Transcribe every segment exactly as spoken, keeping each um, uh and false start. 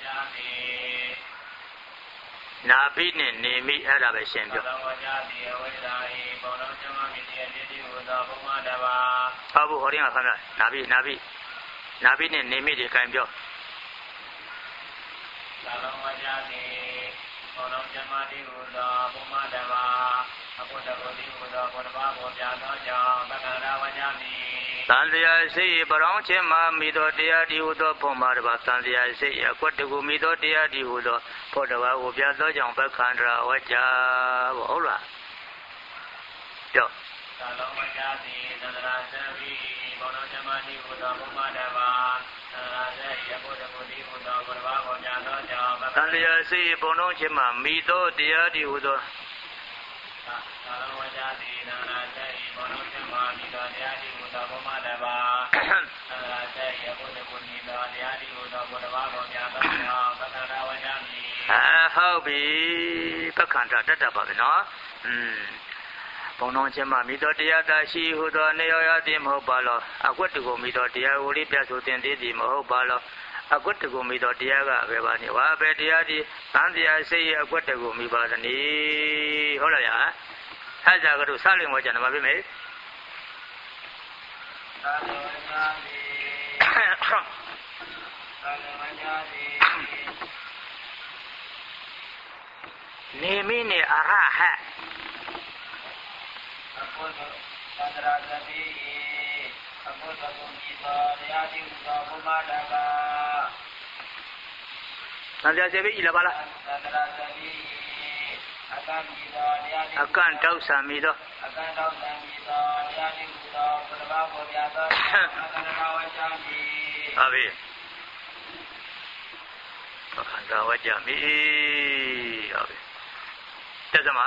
နာဘိနဲ့နေမိအဲ့ဒါပဲရှင်းပြောဟုတ်ဘူးဟောရင်ကခဏနာဘိနာဘိနာဘိနဲ့နေမိတွေကြင်ပြောသာလောဝကြတိဘောလုံးဇမတိဟုသောဘုမတဘာအဘုဒ္ဓဂုတိဟုသောဘုဒ္ဓဘာဘောပြသောကြောင့်သက္ကရာဝကြတိသံတရားစိတ်ပရောင်းခြင်းမှာမိသောတရားဒီဟုသောဘုမတဘာသံတရားစိတ်အကွက်တကူမိသောတရားဒီဟုသောဘုဒ္ဓဘာကိုပြသောကြောင့်ပက္ခန္တရာဝကြဘောဟုတ်လားကြောက်သာလောဝကြတိသန္တရာသဗ္ဗိဘောလုံးဇမတိဟုသောဘုမတဘာသန္တရာစိတ်အဘုဒ္ဓဂုတိဟုသောဘုဒ္ဓဘာကိုပြသောကြောင့်သံတရားစိတ်ပုံလုံးခြင်းမှာမိသောတရားဒီဟုသောသာလောဝကြတိသန္တရာစိတ်ဘောလုံးခြင်းမှာမိသောတရားဒီဟုသောဘုမတဘာသန္တရာစိတ်အဘုဒ္ဓဂုတိသောတရားဒီဟုသောဘုဒ္ဓဘာကိုပြသောကြောင့်ပက္ခန္တဝကြတိအာဟုတ်ပြီပက္ခန္တတတ်တတ်ပါပဲနော်อืมဘုံတော်ခြင်းမှာမိသောတရားသာရှိဟုသောနေရောရသည်မဟုတ်ပါလောအကွတ်တကိုမိသောတရားကိုလေးပြဆိုသင်သေးသည်မဟုတ်ပါလောအကွတ်တကိုမိသောတရားကဘယ်ပါနေဝါဘယ်တရားဒီသံတရားစိတ်အကွတ်တကိုမိပါသနည်းဟုတ်လားဗျာဟဲ့ကြကတော့စလင်ဝကြတယ်မဖြစ်မေသာလဝကြသည်သာလဝကြသည်နေမိနေအရဟတ်အဘုဒ္ဓသန္တရာသတိအဘုဒ္ဓဂုဏီသောတရားတိဟုသောဘုမတဘာသံဃာစေဘီလာပါလားသန္တရာသတိအကံမိသောတရားတိအကံတောက်ဆံမိသောအကံတောက်ဆံမိသောတရားတိဟုသောဘုဒ္ဓဘာကိုပြသောအကန္တဝကြမိဟာဘီအကန္တဝကြမိဟာဘီတက်စမ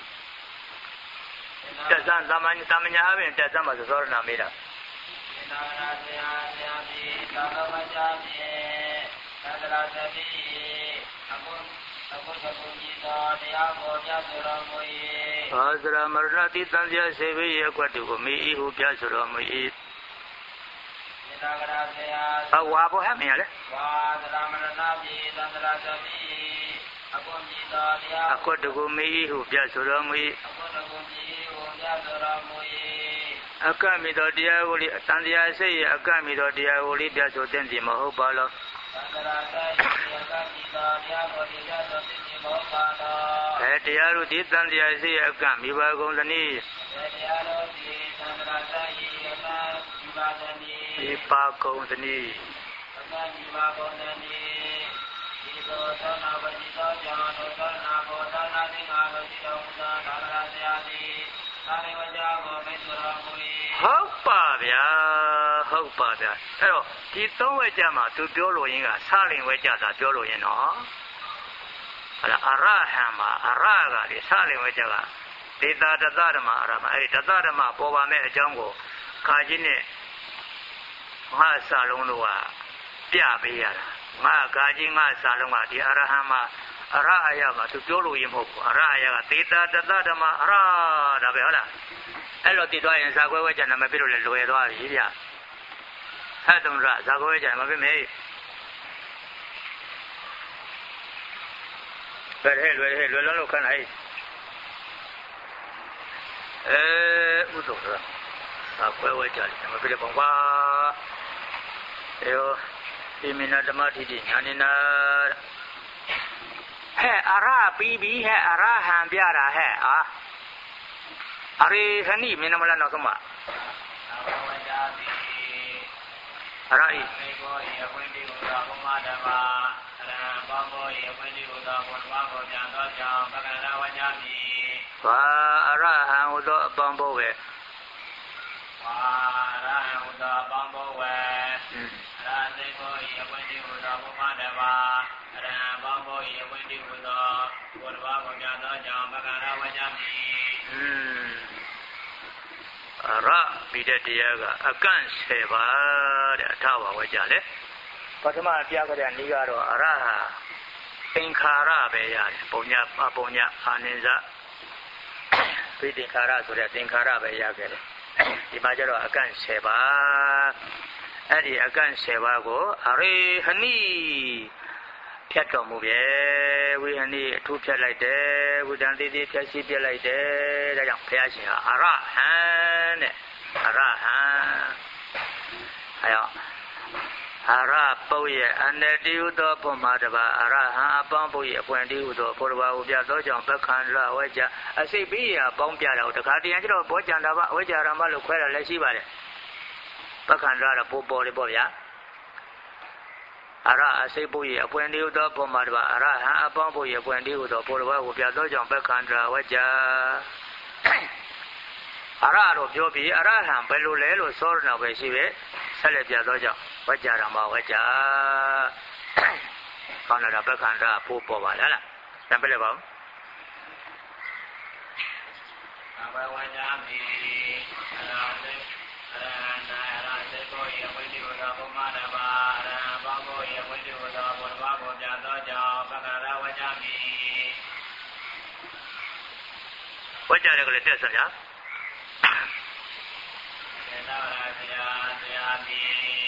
တက်စံသမန်သမညာအပြင်တက်စံမှာသောရဏမေးတာသာရဆရာဆရာတိသာလဝကြတိသန္တရာသတိအဘုအဘုသကုညိသောတရားကိုပြဆိုတော်မူ၏သာသရမရဏတိသံဃာစေဝိယကွတ်တုကိုမိဤဟုပြဆိုတော်မူ၏သာရဆရာအဝါဘောဟမင်းလေဝါသရမရဏတိသန္တရာသတိအဘုညိသောတရားအကွတ်တုကိုမိဤဟုပြဆိုတော်မူ၏အဘုသကုညိဟုပြဆိုတော်မူ၏အကမိတော်တရားကိုလေးတန်တရားစိတ်ရဲ့အကမိတော်တရားကိုလေးပြဆိုတဲ့စီမဟုတ်ပါလောသံဃာစိတ်ရဲ့အကမိတော်တရားကိုလေးပြဆိုတဲ့စီမဟုတ်ပါလောအဲတရားတို့ဒီတန်တရားစိတ်ရဲ့အကမိပါကုန်သနည်းအဲတရားတို့ဒီသံဃာစိတ်ရဲ့အကမိပါသနည်းဒီပါကုန်သနည်းအကမိပါကုန်သနည်းဒီသောသောနာဝတိသောကြောင့်သောသောနာဘောသောနာသင်္ဃာတို့ဒီတော်မူသောသာရဆရာသည်ဟုတ်ပါဗျာဟုတ်ပါဗျာအဲ့တော့ဒီသုံးဝဲကြမှာသူပြောလို့ရင်းကစလင်ဝဲကြတာပြောလို့ရင်းနော်အဲ့ဒါအရဟံမှာအရကလေစလင်ဝဲကြကဒေတာတသဓမ္မအရမအဲ့ဒီတသဓမ္မပေါ်ပါမဲ့အကြောင်းကိုခါကြီးနဲ့ငါစာလုံးတို့ကပြပေးရတာငါခါကြီးငါစာလုံးကဒီအရဟံမှာအရအယမှာသူပြောလို့ရမဟုတ်ဘူးအရအယကသေတာတသဓမ္မအရဒါပဲဟုတ်လားအဲ့လိုတည်သွားရင်ဇာခွဲဝဲကြနာမပြလို့လည်းလွယ်သွားပြီဗျဟဲ့တုံရဇာခွဲဝဲကြနာမပြမေဘယ်ဟဲ့လွယ်ဟဲ့လွယ်လုံးလို့ခဏဟဲ့အဲဥဒ္ဒရဇာခွဲဝဲကြနာမပြလို့ပေါ့ကွာအေယောဒီမနာဓမ္မတိတိညာနေနာဟဲ့အရပြီးပြီဟဲ့အရဟံပြတာဟဲ့အာအရိဟဏိမင်းနမလနောကမအရိမေကိုယေဝိတိဟုသောဘုမဓမ္မာအရဟံဘောကိုယေဝိတိဟုသောဘုရားကိုပြန်သောကြောင့်ပက္ခန္တဝကြမိဘာအရဟံဟုသောအပေါင်းဘောပဲဘာအရဟံဟုသောအပေါင်းဘောပဲအရဟံကိုယေဝိတိဟုသောဘုမဓမ္မာအရဟံဘောကိုယေဝိတိဟုသောဘုရားကိုပြန်သောကြောင့်ပက္ခန္တဝကြမိအရပြီးတဲ့တရားကအကန့်ဆယ်ပါတဲ့အထပါဝဲကြလေပထမပြကြတဲ့နေ့ကတော့အရဟာသင်္ခါရပဲရတယ်ပုံညာပုံညာအာနိဇဝိသင်္ခါရဆိုတဲ့သင်္ခါရပဲရခဲ့တယ်ဒီမှာကျတော့အကန့်ဆယ်ပါအဲ့ဒီအကန့်ဆယ်ပါကိုအရိဟဏိဖြတ်တော်မူပြီဝိဟနိအထူးဖြတ်လိုက်တယ်ဝိတန်သေးသေးဖြတ်စီးပြလိုက်တယ်ဒါကြောင့်ဘုရားရှင်ဟာအရဟံတဲ့အရဟံအဲရောအရပုတ်ရဲ့အနတိဟုသောဘုမာတပါအရဟံအပေါင်းပုတ်ရဲ့အပွင့်တိဟုသောဘုရားဟုပြသောကြောင့်ပက္ခန္ဒဝေကြအစိတ်ပြီးရပေါင်းပြတော့တခါတည်းကျတော့ဘောကြံတာပါဝေကြရမလို့ခွဲတာလည်းရှိပါတယ်ပက္ခန္ဒတော့ပို့ပေါ်လေးပေါ့ဗျာအရအစိတ်ပုတ်ရဲ့အပွင့်တိဟုသောဘုမာတပါအရဟံအပေါင်းပုတ်ရဲ့အပွင့်တိဟုသောဘုရားဟုပြသောကြောင့်ပက္ခန္ဒဝေကြအရတော့ပြောပြီးအရဟံဘယ်လိုလဲလို့စောရဏပဲရှိပဲဆက်လက်ပြသောကြောင့်ဝကြရမှာဝကြကောင်းလာပက္ခန္ဒပို့ပေါ်ပါလားလားတပည့်လည်းပါဦးအဘဝညာမိအရာသေအရဟန္တာအရသေကိုယဝိတိဝဒဘုမနဘာအရဟံဘောကိုယဝိတိဝဒဘုရဘကိုပြသောကြောင့်ပက္ခန္ဒဝကြမိဝကြတယ်ကလေးတက်စရာသေနာရာဇယာဇယာမိ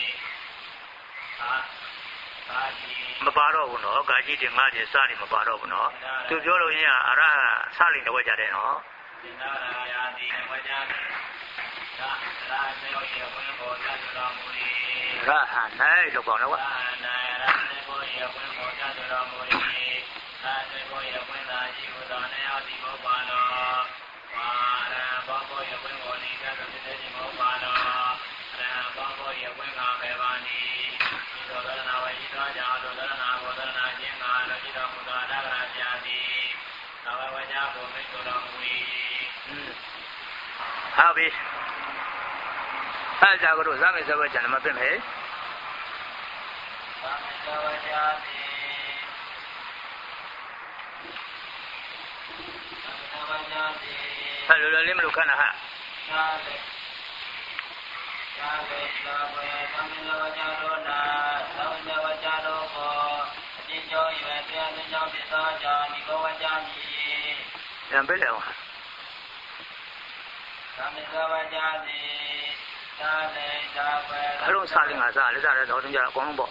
မပါတော့ဘူးနော်ကာကြီးတင်ငါးကြီးစတယ်မပါတော့ဘူးနော်သူပြောလို့ရင်အရစလိန်တော့ကြတယ်နော်သင်္သာရာတိဝကြတိသာရာစေယောယေဝေဘောသတ္တတော်မူ၏ရဟန္တိုင်လို့ပေါ့နော်ကွာရဟန္တိုင်ရဟန္တိုင်ကိုယေဝေဘောသတ္တတော်မူ၏သာသေကိုယေဝေသာရှိဟုသောနေယောတိဘောပါလောပါရံဘောကိုယေဝေဘောနိကသတိတိဘောပါလောရံဘောကိုယေဝေငါဘေဘာနိသောသရဏဝိသောကြောင့်သောသရဏဘောသရဏခြင်းငါလိုจิตတော်မူသောအတ္တရာပြာတိသဝဝကြဘုမိဆိုတော်မူ၏ဟုတ်ပြီအဲကြောင့်တို့ဇမေသဝကြံမပြည့်မယ်ဇမေသဝကြတိဇမေသဝကြတိဟဲ့လိုလိုလေးမလို့ခဏဟာသာလေသာလေသာဝေသမေသဝကြတော်နာသဝကြဝကြတော်ကိုအကျဉ်းကျော်ရွယ်တရားသင်ကြောင့်ဖြစ်သောကြောင့်ဒီဘဝကြမည်ဉာဏ်ပြည့်တယ်ဟုတ်သာမေသဝကြတိသာလေသာဝေအလုံးစားလင်းကစားလက်စားတဲ့တော်တင်ကြအကုန်လုံးပေါ့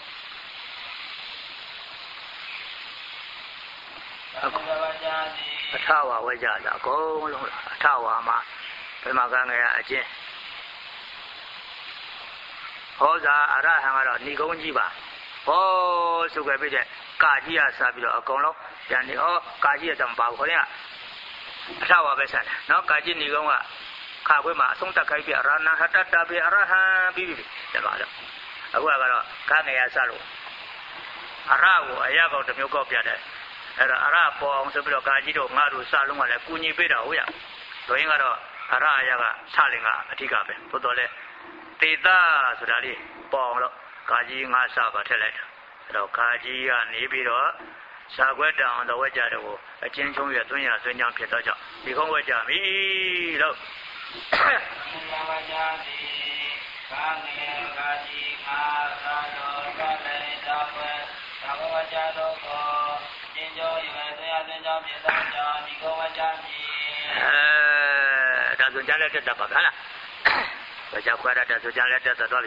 သာမေသဝကြတိအထဝါဝကြတာအကုန်လုံးအထဝါမှာဘယ်မှာကငယ်အကျဉ်းဟောစာအရဟံကတော့ဏိကုံးကြီးပါဟောဆိုကြပြတဲ့ကာကြီးကစားပြီးတော့အကုန်လုံးပြန်နေဟောကာကြီးကတော့မပါဘူးခေါင်းကအထဝါပဲဆက်တယ်နော်ကာကြီးဏိကုံးကခါခွေးမှာအဆုံးတက်ခိုင်းပြရဏဟတတပိအရဟံပြီးပြီတယ်ပါတော့အခုကတော့ကာငယ်ရစားလို့အရကိုအရာကောင်တစ်မျိုးကောက်ပြတယ်အဲ့တော့အရပေါ်အောင်ဆိုပြီးတော့ကာကြီးတို့ငါတို့စားလုံးကလည်းကူညီပေးတာဟုတ်ရတို့ရင်ကတော့အရအရာကစလင်ကအဓိကပဲသို့တော်လဲတေတာဆိုတာလေးပေါ်အောင်တော့ကာကြီးငါစားပါထည့်လိုက်တာအဲ့တော့ကာကြီးကနေပြီးတော့စာခွက်တောင်တော်ဝက်ကြတော့ကိုအချင်းချုံရသွင်းရသွင်းချောင်းဖြစ်တော့ကြောင့်ဒီကုန်းဝက်ကြပြီလို့ဝက်ကြပြီကာငယ်ကာကြီးငါစားတော်ကလည်းတော့ဝက်သာဝက်ကြတော့ကိုအချင်းချုံရသွင်းရသွင်းချောင်းဖြစ်တော့ကြောင့်ဒီကုန်းဝက်ကြပြီအဲဒါဆိုကြလက်တက်တာပါလားဝက်ကြခွဲရတဲ့ဆိုကြလက်တက်သွားပြီ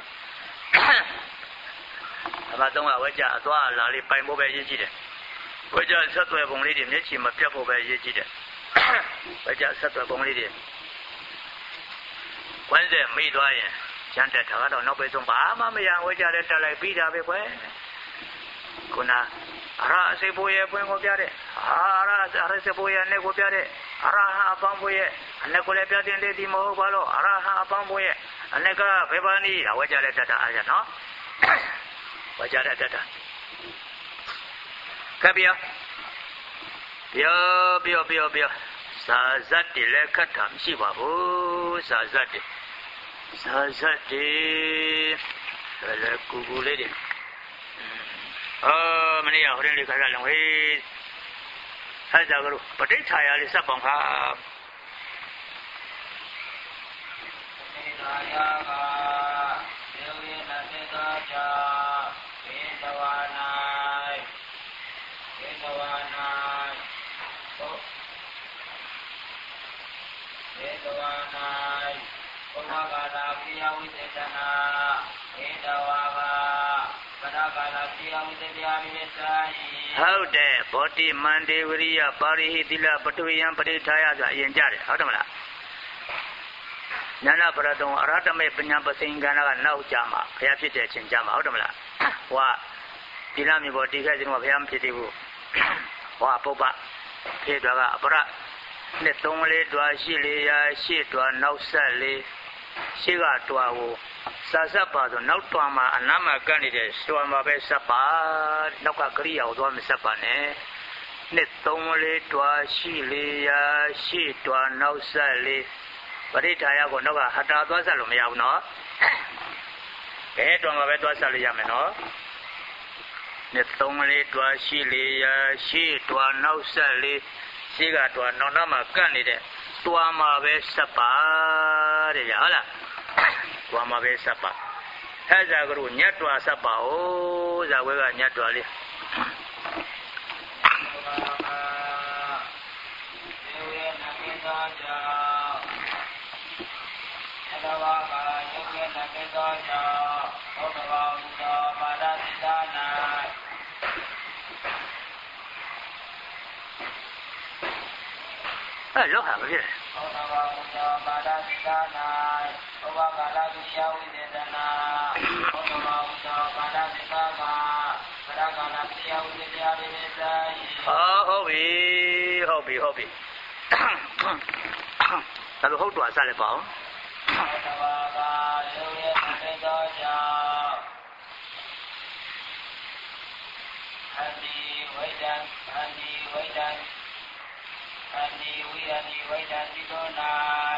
အမသုံးကဝက်ကြအသွားအလာလေးပိုင်ဖို့ပဲရည်ကြည့်တယ်ဝက်ကြဆက်သွယ်ပုံလေးတွေမျက်ခြေမပြတ်ဖို့ပဲရည်ကြည့်တယ်ဝက်ကြဆက်သွယ်ပုံလေးတွေဝမ်းဆက်မိသွားရင်ကျန်တဲ့ထာကတော့နောက်ပဲဆုံးဘာမှမရဝက်ကြလည်းတက်လိုက်ပြီးတာပဲကွယ်ခုနအရအစေဖို့ရဲ့ပွင့်ကိုပြတဲ့အရအရစေဖို့ရဲ့နဲ့ကိုပြတဲ့အရဟံအပေါင်းဖို့ရဲ့အနေကိုလည်းပြတဲ့လေဒီမဟုတ်ပါလို့အရဟံအပေါင်းဖို့ရဲ့အနေကဘေဘာနီဝက်ကြလည်းတက်တာအားရနော်ဝါကြတဲ့တက်တာကပ်ပြောပြောပြောပြောပြောစာဇတ်တွေလည်းခတ်တာမရှိပါဘူးစာဇတ်တွေစာဇတ်တွေလည်းကူကူလေးတွေအော်မနေ့ကဟိုတဲ့လေးခါကြလုံးဟေးဆက်ကြကြလို့ပဋိဌာယလေးစပ်ပေါင်ခါပဋိဌာယကဒေဝိနသေသာချာေတဝါ၌ေတဝါ၌သောေတဝါ၌ဘုမဂါတာပိယဝိသေသနာေတဝါကသဟုတ်တယ်ဘောတိမန္တေဝရိယပါရိဟိတိလပထဝီယံပရိထာယဆိုအရင်ကြတယ်ဟုတ်တယ်မလားဉာဏပရတုံအရဟတမေပညာပစိင်္ဂနာကနောက်ကြမှာဘုရားဖြစ်တဲ့အချိန်ကြမှာဟုတ်တယ်မလားဟောဒီလမြေပေါ်တိခဲ့ခြင်းကဘုရားမဖြစ်သေးဘူးဟောပုပ္ပဖြစ်တော့ကအပရနှစ်သုံးလေးတွာရှိလေးရာရှိတွာနောက်ဆက်လေးရှိကတွာကိုစာဆက်ပါဆိုနောက်တွာမှာအနာမကန့်နေတဲ့တွာမှာပဲဆက်ပါနောက်ကကရိယာကိုသွားမဆက်ပါနဲ့နှစ်သုံးလေးတွာရှိလေးရာရှိတွာနောက်ဆက်လေးပရိထာယကိုနောက်ကဟတာသွားဆက်လို့မရဘူးနော်ဘယ်တွာမှာပဲသွားဆက်လို့ရမယ်နော်နှစ်သုံးလေးတွာရှိလေးရာရှိတွာနောက်ဆက်လေးရှိကတွာနောက်နောက်မှာကန့်နေတဲ့တွာမှာပဲဆက်ပါတဲ့ဟုတ်လားတွာမှာပဲဆက်ပါအဲဇာကရုညတ်တွာဆက်ပါဩဇာဝဲကညတ်တွာလေးအဲလောဟာမဖြစ်လဲသောတာပန်ဘုရားပါဒသီတာနာဘဝကာလကိယဝိသေသနာသောတာပန်ဘုရားပါဒသီတာမှာပရကာလကိယဝိသေတရားတွေနဲ့ဆိုင်ဟောဟုတ်ပြီဟုတ်ပြီဟုတ်ပြီဒါလိုဟုတ်တော်ဆက်လိုက်ပါဦးသောတာပန်ကရုပ်ရဲ့နေသောကြောင့်အန္တိဝိဒံအန္တိဝိဒံအန္တိဝိယတိဝိဒံတိသော၌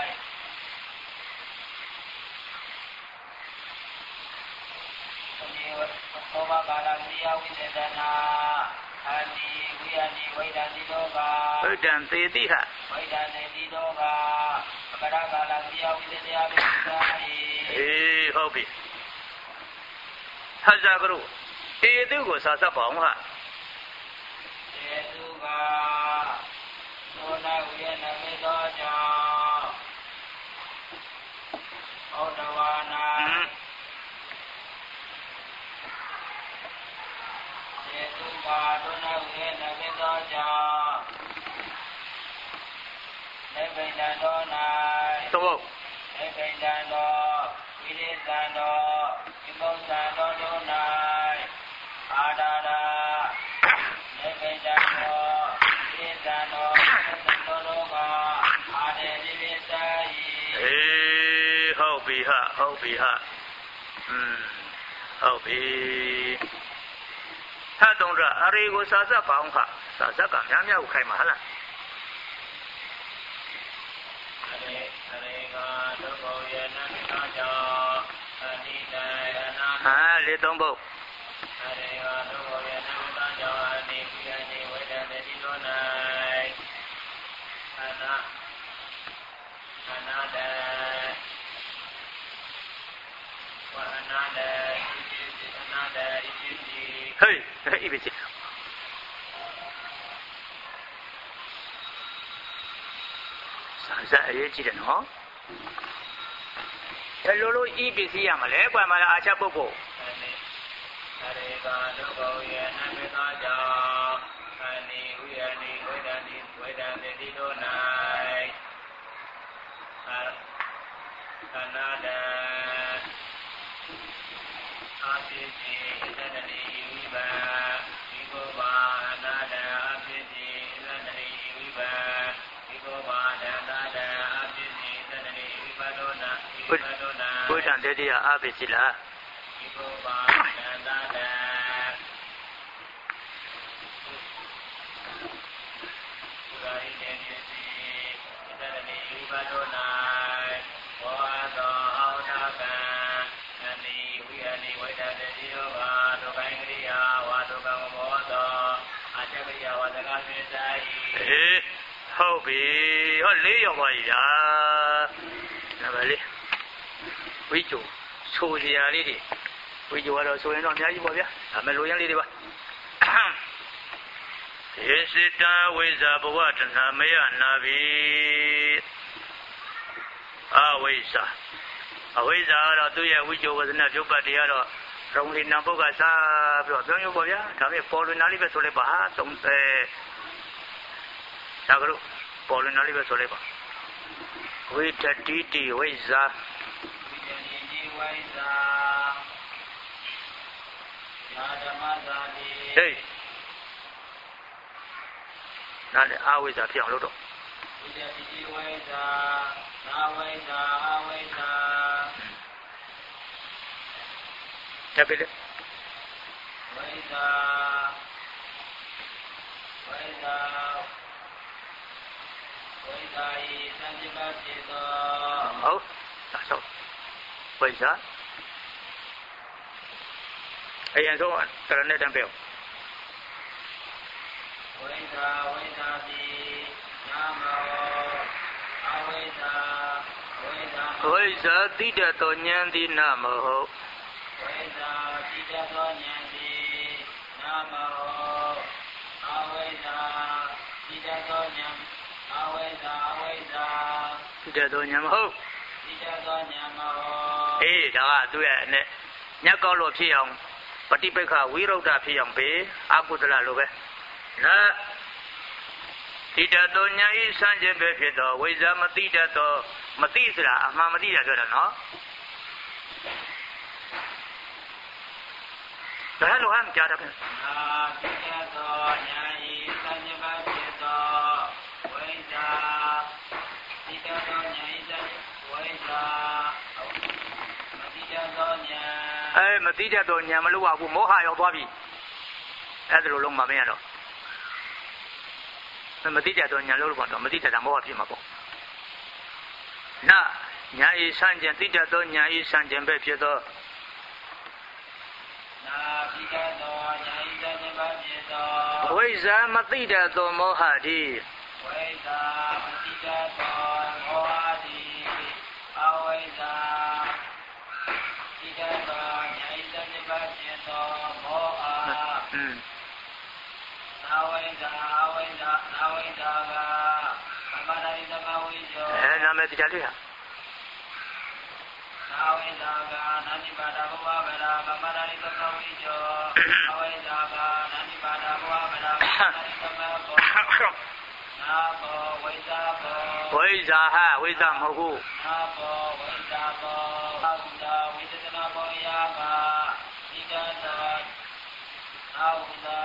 အန္တိသောဘကာလတိယဝိသေသနာအန္တိဝိယတိဝိဒံတိသောကဝိဒံသေတိဟဝိဒံသေတိသောကပရကာလတိယဝိသေတရားပိသံအေးဟုတ်ပြီဟဇာကရုတေတုကိုစာစပ်ပါအောင်ဟာတေတုကသောနာဝိယနမေသောကြောင့်ဩဒဝနာသေတုပါသောနာဝိယနမေသောကြောင့်နေဗိဒံတော်၌သောနေဗိဒံတော်ဝိရိသံတော်ဒီပု္ပ္ပံတော်တို့၌အာဒါရာနေဗိဒံတော်ဝိရိသံတော်အေးဟုတ်ပြီဟာဟုတ်ပြီဟာอืมဟုတ်ပြီဟာတုံးရအရေကိုစာစပ်ပါအောင်ခစာစပ်ကများများကိုခိုင်းမှာဟလားအရေအရေကဒုက္ခရဲ့နန္ဒာကြောင့်အနိတယနာဟာလေသုံးပုတ်အရေကဒုက္ခရဲ့နန္ဒာကြောင့်အနိပိယနိဝေဒနေတိသော၌အနာအနာတဝအနာတဣတိအနာတဣတိဟေးဣပိစိစာစာအရေးကြီးတယ်နော်ဘယ်လိုလို့ဣပိစိရမလဲကွာမလားအာချပုဂ္ဂိုလ်အရေကဒုက္ခရဲ့နမေသာကြောင့်အနိဝိယနိဝေဒတိဝေဒတိတိတို့၌သနာတအာပိတိသတ္တိဝိဗံဒီကောဘာနာတအာပိတိသတ္တိဝိဗံဒီကောဘာဒနာတအာပိတိသတ္တိဝိပဒောနာဝိပဒောနာဘုရားတတိယအာပိတိလားဒီကောဘာဒနာတဘုရားဤနေတိသတ္တိဝိပဒောနာအေးဟုတ်ပြီဟောလေးရောက်ပါပြီဗျာနံပါတ်လေးဝိကျုံဆိုစရာလေးတွေဝိကျုံကတော့ဆိုရင်တော့အများကြီးပေါ့ဗျာဒါမဲ့လိုရင်းလေးတွေပါဧစိတံဝိဇာဘဝတဏမယနာဘိအဝိဇ္ဇာအဝိဇ္ဇာကတော့သူ့ရဲ့ဝိကျုံဝဇ္ဇနာပြုတ်ပတ်တရားတော့ရုံးလေးနံပုတ်ကစားပြီးတော့ပြောင်းရုပ်ပေါ့ဗျာဒါပေမဲ့ပေါ်လွင်နာလေးပဲဆိုလိုက်ပါဟာသုံးအဲဒါကလို့ပေါ်လွင်နာလေးပဲဆိုလိုက်ပါဝိတတိတိဝိဇာဝိတတိတိဝိဇာယာဓမ္မဇာတိဟေးနားလေအဝိဇ္ဇာဖြစ်အောင်လုပ်တော့ဝိတတိတိဝိဇ္ဇာနာဝိဇ္ဇာအဝိဇ္ဇာတပည့်လေဝိဇ္ဇာဝိဇ္ဇာဝိဇ္ဇာဤသံဃာပြေသောဟုတ်ဒါဆိုဝိဇ္ဇာအရင်ဆုံးတရနဲ့တံပြောဝိဇ္ဇာဝိဇ္ဇာတိနာမောအဝိဇ္ဇာဝိဇ္ဇာဝိဇ္ဇာတိတတောဉာဏ်တိနာမောဝိဇ္ဇာတိတတောဉာဏ်တိနာမောအဝိဇ္ဇာတိတတောဉာဏ်အဝိဇ္ဇာအဝိဇ္ဇာတိတတောဉာဏ်မဟုတ်တိတတောဉာဏ်မဟုတ်အေးဒါကသူ့ရဲ့နဲ့ညက်ကောက်လို့ဖြစ်အောင်ပฏิပိက္ခဝိရုဒ္ဓဖြစ်အောင်ပဲအကုသလလိုပဲနာတိတတောဉာဏ်ဤစံကျင်ပဲဖြစ်တော့ဝိဇ္ဇာမတိတတောမတိဆိုတာအမှန်မတိတာပြောတာနော်ဒါလိုဟမ်ကြားတယ်နာတိတတောဉာဏ်ဤစံကျင်ပဲဖြစ်တော့ဝိဇ္ဇာတိတတောဉာဏ်ဤစံဝိဇ္ဇာမတိတတောဉာဏ်အဲမတိတတောဉာဏ်မလို့ပါဘူးမောဟရောက်သွားပြီအဲ့ဒါလိုလုံးမမင်းရတော့မတိတတောဉာဏ်လို့ပေါ့တော့မတိတတာမောဟဖြစ်မှာပေါ့နာညာဤစံကျင်တိတတောညာဤစံကျင်ပဲဖြစ်တော့နာတိတတောညာဤစံကျင်ပဲဖြစ်တော့ဝိဇ္ဇာမတိတတောမောဟတိဝိဇ္ဇာမတိတတောမောဟတိအဝိဇ္ဇာတိတတောညာဤစံကျင်ပဲဖြစ်တော့မောဟอืมအဝိဇ္ဇာအဝိဇ္ဇာအဝိဇ္ဇာကသမဏိသမဝိဇ္ဇောအဲနာမည်တရားလေးဟာအဝိဇ္ဇာကနာတိပါဒဘဝဗလာသမဏိသမဝိဇ္ဇောအဝိဇ္ဇာကနာတိပါဒဘဝဗလာသမဏိသမဝိဇ္ဇောနာဘောဝိဇ္ဇာဘောဝိဇ္ဇာဟာဝိဇ္ဇာမဟုတ်ဘူးနာဘောဝိဇ္ဇာဘောအဝိဇ္ဇာဝိသနာဘောယာကတိကတောအဝိဇ္ဇာ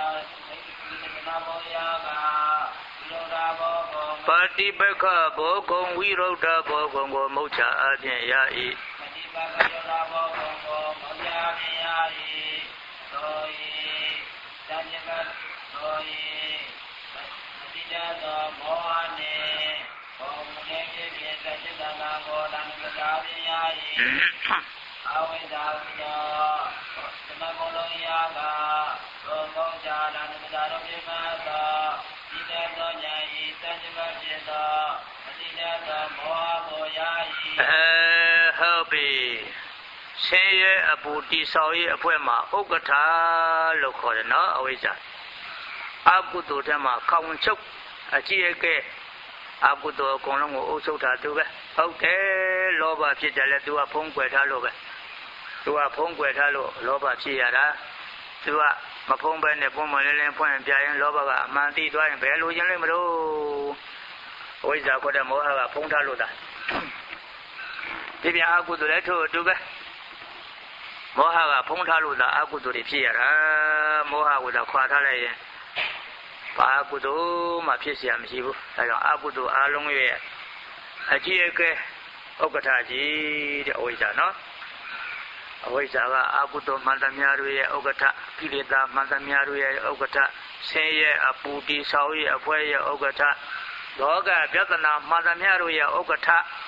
ပฏิပက္ခဘောဂုံဝိရုဒ္ဓဘောဂုံကိုမုတ်ချအဖြင့်ရ၏ပฏิပက္ခယောဘောဂုံကိုမုတ်ချအဖြင့်ရ၏သော၏တဏ္ဍကသော၏ပฏิတသောမောဟနှင့်ဘောမနေဖြစ်ဖြစ်သစ္စာနာကိုတဏ္ဍကသာဖြင့်ရ၏အဝိဇ္ဇာသောသမဂုံလုံးရာကသောမောချာတဏ္ဍကသာတို့ဖြစ်မှာသောတိတသောညာဤသစ္စာဖြစ်သောအတိတသောမောဟကိုရ၏အဲဟုတ်ပြီဆင်းရဲအပူတိဆောက်ရေးအဖွဲ့မှာဥက္ကဋ္ဌလို့ခေါ်တယ်နော်အဝိဇ္ဇာအကုသိုလ်ထဲမှာခေါင်ချုပ်အကြည့်အကဲအကုသိုလ်အကုန်လုံးကိုအုပ်ချုပ်တာသူပဲဟုတ်တယ်လောဘဖြစ်တယ်လေသူကဖုံးကွယ်ထားလို့ပဲသူကဖုံးကွယ်ထားလို့လောဘဖြစ်ရတာသူကမဖုံးပဲနဲ့ပုံမလင်းလင်းဖွင့်ပြရင်လောဘကအမှန်သိသွားရင်ဘယ်လိုရင်းလိမ့်မလို့အဝိဇ္ဇာခေါ်တဲ့မောဟကဖုံးထားလို့တာဒီပြန်အကုသိုလ်လည်းထို့တူပဲမောဟကဖုံးထားလို့တာအကုသိုလ်တွေဖြစ်ရတာမောဟကိုတော့ခွာထားလိုက်ရင်ဘာအကုသိုလ်မှဖြစ်เสียမရှိဘူးဒါကြောင့်အကုသိုလ်အလုံးရဲ့အကြီးအကဲဥက္ကဋ္ဌကြီးတဲ့အဝိဇ္ဇာနော်အဝိဇ္ဇာကအကုသိုလ်မှန်သမျှတို့ရဲ့ဥက္ကဋ္ဌကိလေသာမှန်သမျှတို့ရဲ့ဥက္ကဋ္ဌဆင်းရဲအပူတိဆောက်ရဲ့အဖွဲရဲ့ဥက္ကဋ္ဌလောကပြဿနာမှန်သမျှတို့ရဲ့ဥက္ကဋ္ဌ